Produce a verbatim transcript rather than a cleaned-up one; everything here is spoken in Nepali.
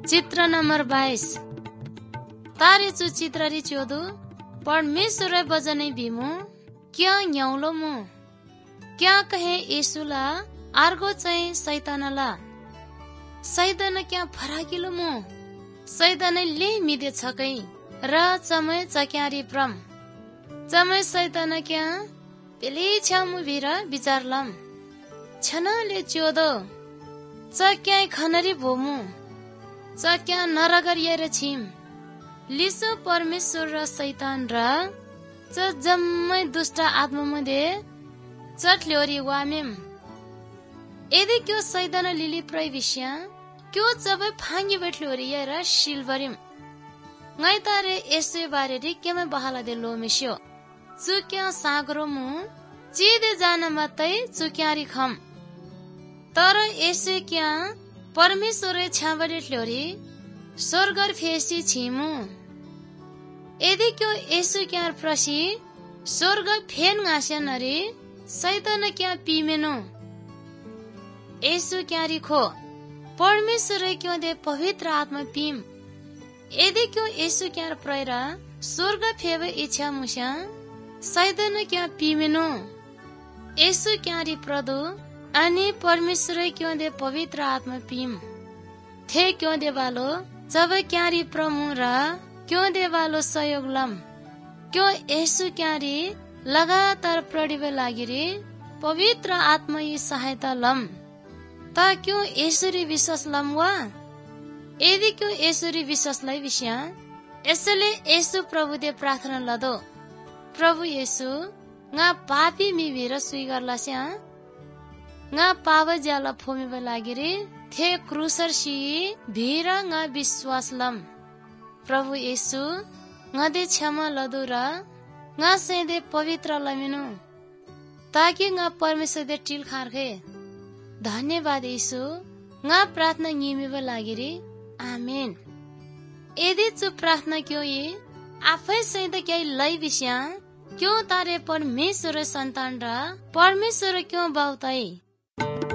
चित्र नंबर बाईस तारे चु चित्र री चोदु परमेश्वर बजने भीमु क्या न्याउलो मु क्या कहे यीशुला अर्को चाहिँ शैतानला शैतान क्या फराकिलो मु शैतानले मिदे छकै र चमै चक्यारी प्रम चमै शैतान क्या पेले छ्यामु भिर विचारलम छनले चोदो चक्याई खनरी भोमु चक्या नरगर येर छिम लिसो परमेश्वर र शैतान र च जम्मै दुष्ट आत्मा मध्ये चटल्योरी वामेम यदि क्यों शैतान लिली प्रविश्या क्यों चबै फांगी बैठल्योरी येर शिलबरिम ngai tare ese bare ri kema bahala de lo misyo chukya sagro mu chide jana matai chukyari kham tara ese kya परमेश्वर छ्याबले ल्योरी स्वर्गर फेसी छिमु यदि क्यों यसु क्या प्रसी स्वर्ग फेन गास्या नरे शैतान क्या पीमेनो यसु क्या रिखो परमेश्वर क्यों दे पवित्र आत्मा पीम यदि क्यों यसु क्या प्रयरा स्वर्ग फेवे इच्छा मुस्या शैतान क्या पीमेनो यसु क्या रि प्रदो अनि परमेश्वर क्यों दे पवित्र आत्मा पीम थे क्यों दे वालो जब क्यारी प्रमु र क्यों दे वालो सहयोग लम क्यों यसु क्यारी लगातार प्रडिवे लागिरे पवित्र आत्मा यी सहायता लम ता क्यों यसरी विश्वास लम वा यदि क्यों यसरी विश्वासलाई विषय यसले यसु प्रभु दे प्रार्थना लदो प्रभु यसु nga पापी मि भिर स्वीकार लस्या nga पाव ज्याला फोमेबे लागिरे थे क्रुसर सी भिर nga विश्वास लम प्रभु येशु nga दे क्षमा लदु र nga सेदे पवित्र लमिनु ताकि nga परमेश्वर दे टिल खारखे धन्यवाद येशु nga प्रार्थना निमेबे लागिरे आमेन यदि चु प्रार्थना क्यों ये आफै सहित क्याइ लै विषय क्यों तारे परमेश्वर सन्तान र परमेश्वर क्यों बाउताई